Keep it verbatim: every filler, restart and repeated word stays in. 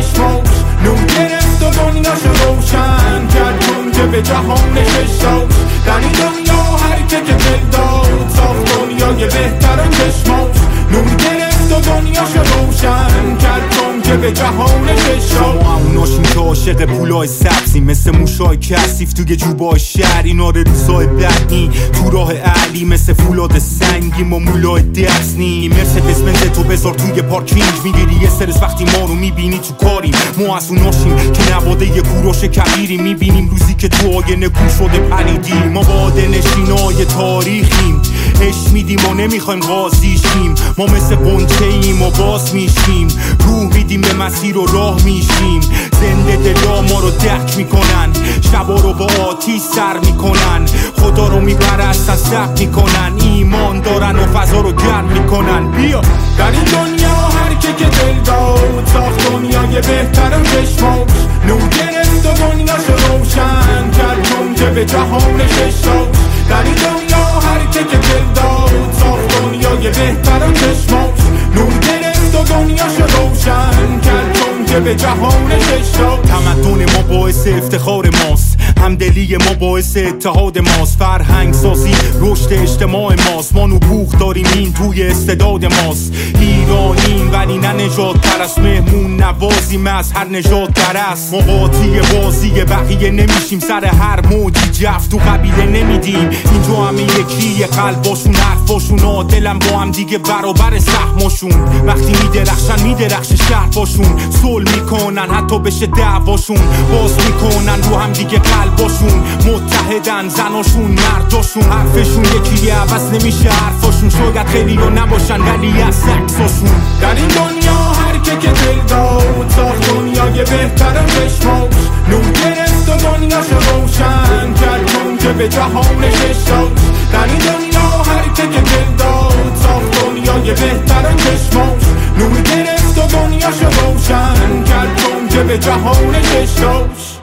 چشماش نور گرفت و دنیاشو روشن کرد چون که به جهانش اشتاق در این دنیا هر که که دل داد ساخت دنیای بهتر و چشماش نور گرفت و دنیاشو روشن کرد چون که به جهانش اشتاق شما هموناشیم که عاشق پولای سبزی مثل موشای کثیف توی جوبای شهر اینا رو روزای بدنی تو راه علی مثل فولاد سنگی ما مولای درس نیم مرسدس بنز تو بذار توی پارکینگ میگیری یه سرس وقتی ما رو میبینی تو کاریم ما از اوناشیم که نواده یه کوروش کبیری میبینیم روزی که تو آینه کور شده پریدیم ما باده نشینای تاریخیم عشق میدیم و نمیخوایم قاضی شیم ما مثل قنچه ایم و باز میشیم روح میدیم به مسیر و راه میشیم زنده دلا ما رو دک میکنن شبا رو با آتیش سر میکنن خدا رو میپرستن سب میکنن ایمان دارن و فضا رو گرم میکنن بیا در این دنیا هر که که دل داد ساخت دنیای بهتر و چشماش نور گرفت و دنیاشو روشن کرد چون که به جهانش اشتاق در این دنیا هر که که دل داد ساخت دنیای بهتر و چشماش نور گرفت و دنیاشو روشن کرد چون که به جهانش اشتاق تمدن ما باعث افتخار ماست همدلی ما باعث اتحاد ماست فرهنگ سازی رشد اجتماع ماست ما نبوغ داریم این توی استعداد ماست ایرانیم ولی نه نجات پرست مهمون نوازیم از هر نجات درست ما قاطی بازی بقیه نمیشیم سر هر موجی جفت تو قبیله نمیدیم اینجا همه یکیه قلباشون حرفاشون عادلن با هم دیگه برابر سهماشون وقتی میدرخشن میدرخشه شهر باشون صلح میکنن حتی بشه دعواشون باز میکنن رو هم دیگه قلباشون متحدن زناشون مرداشون حرفشون یکیه عوض نمیشه حرفاشون شاید خیلی ها نباشن ولی از عکساشون در این دنیا هر که که دل داد ساخت دنیای بهتر و چشماش نور گرفت و دنیاشو روشن کرد چون که به جهانش اشتاق در این دنیا هر که که دل داد ساخت دنیای بهتر و چشماش نور گرفت و دنیاشو روشن کرد چون که به جهانش اشتاق